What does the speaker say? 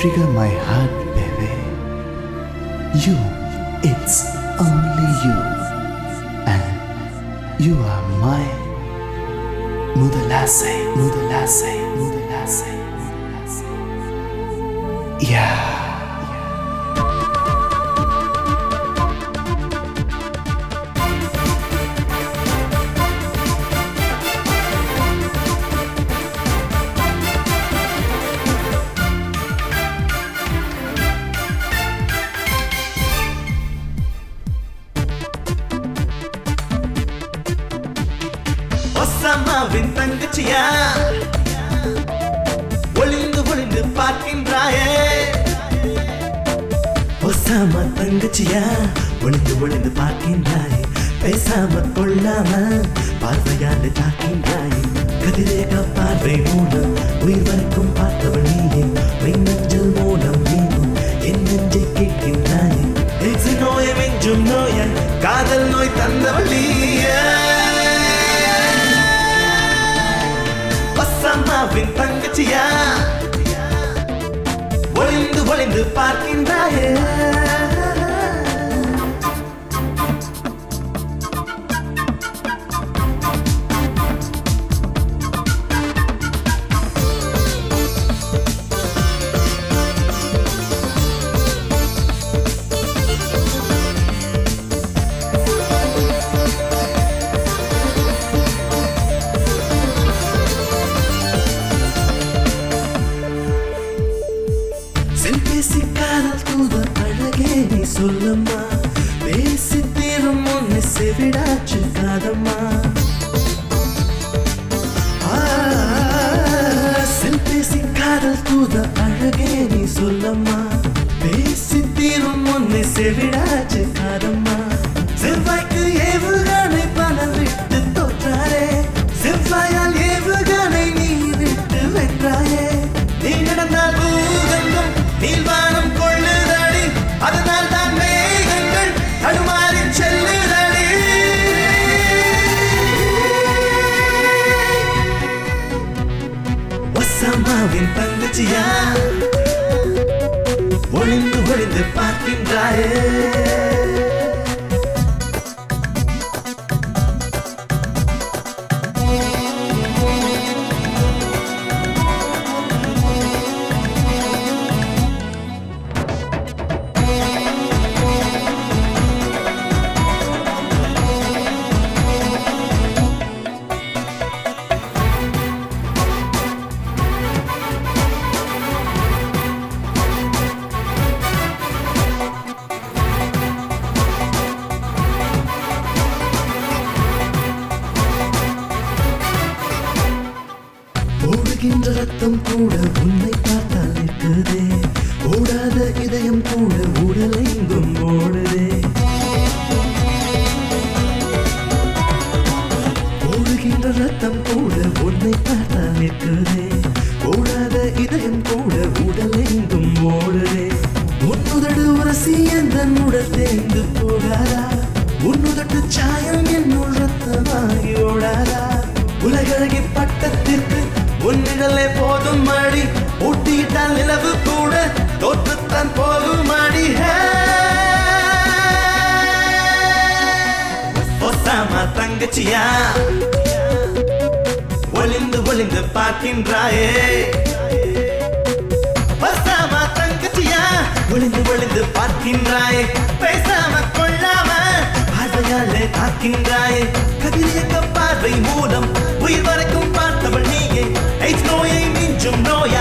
trigger my heart, baby. You, it's only you, and you are my Mudalasai, Mudalasai, Mudalasai, Mudalasai. Yeah. ஒசாமாவின் தங்கச்சியா ஒளிந்து ஒளிந்து பார்க்கின்றாயே Osama தங்கச்சியா ஒளிந்து ஒளிந்து பார்க்கின்றாயே பேசாம கொள்ளாம பார்வையாண்டு தாக்கின்றாயே கதிரேக பார்வை மூலம் உயிர் வரைக்கும் பார்த்தவள் நீயே மின்னஞ்சல் மூலம் நீயும் என் நெஞ்சை கேட்கின்றாயே எக்ஸி நோயை மிஞ்சும் நோயாய் காதல் நோய் தந்தவள் நீயே ஒசாமாவின் தங்கச்சியா ஒளிந்து ஒளிந்து பார்க்கின்றாயே பேசிக்காதல் தூத அழகே நீ சொல்லம்மா பேசி தீரும் ஒன்னு செவிடாச்சு காதம்மா பேசிக்காதல் தூத அழகே நீ சொல்லம்மா பேசி தீரும் ஒன்னு செவிடாச்சு காதம்மா செவ்வாய்க்கு ஏவுகானை பணம் விட்டு தோற்றாரே செவ்வாயால் ஏவுகானை நீ விட்டு வென்றாயே நீ நடந்தால் பூகம்பம் நீள்வானம் கொள்ளுதடி அதனால் தான் மேகங்கள் தடுமாறி செல்லுதடி ஒசாமாவின் தங்கச்சியா ஒளிந்து ஒளிந்து பார்க்கின்றாயே ஓடுகின்ற ரத்தம் கூட உன்னை பார்த்தால் நிற்குதே ஓடாத இதயம் கூட உடலெங்கும் ஓடுதே ஓடுகின்ற ரத்தம் கூட உன்னை பார்த்தால் நிற்குதே ஓடாத இதயம் கூட உடலெங்கும் ஓடுதே உன்னுதடு உரசி எந்த உடல் தேர்ந்து போகாதா உன்னுதட்டு சாயம் என்னுள் ரத்தமாகி ஓடாதா உலகழகி பட்டத்திற்கு உன்னிடலே போதும் மாடி ஊட்டியிட்டால் நிலவு கூட தோற்றுத்தான் போகும் மாடி ஒசாமா தங்கச்சியா ஒளிந்து ஒளிந்து பார்க்கின்றாயே ஒசாமா தங்கச்சியா ஒளிந்து ஒளிந்து பார்க்கின்றாயே பேசாம கொள்ளாம பார்வையாலே தாக்கின்றாயே கதிரியக்க பார்வை மூலம் உயிர் வரைக்கும் பார்த்தவள் நீயே நோயை மிஞ்சும் நோய்